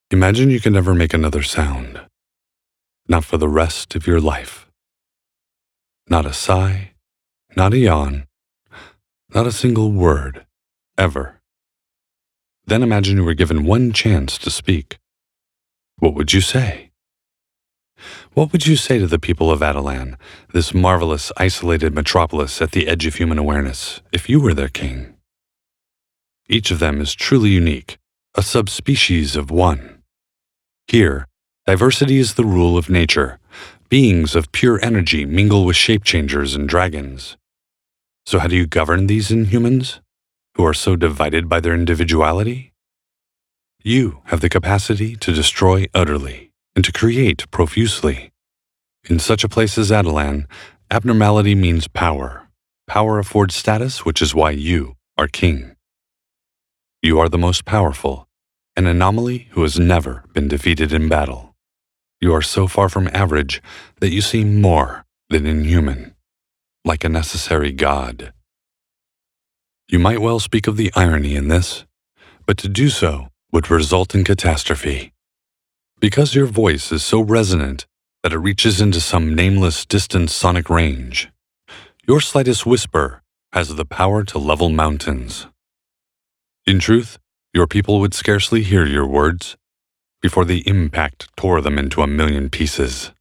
Imagine you can never make another sound, not for the rest of your life. Not a sigh, not a yawn, not a single word, ever. Then imagine you were given one chance to speak. What would you say? What would you say to the people of Adelan, this marvelous, isolated metropolis at the edge of human awareness, if you were their king? Each of them is truly unique, a subspecies of one. Here, diversity is the rule of nature. Beings of pure energy mingle with shape-changers and dragons. So how do you govern these inhumans, who are so divided by their individuality? You have the capacity to destroy utterly and to create profusely. In such a place as Adelan, abnormality means power. Power affords status, which is why you are king. You are the most powerful, an anomaly who has never been defeated in battle. You are so far from average that you seem more than inhuman, like a necessary god. You might well speak of the irony in this, but to do so would result in catastrophe. Because your voice is so resonant that it reaches into some nameless distant sonic range, your slightest whisper has the power to level mountains. In truth, your people would scarcely hear your words before the impact tore them into a million pieces.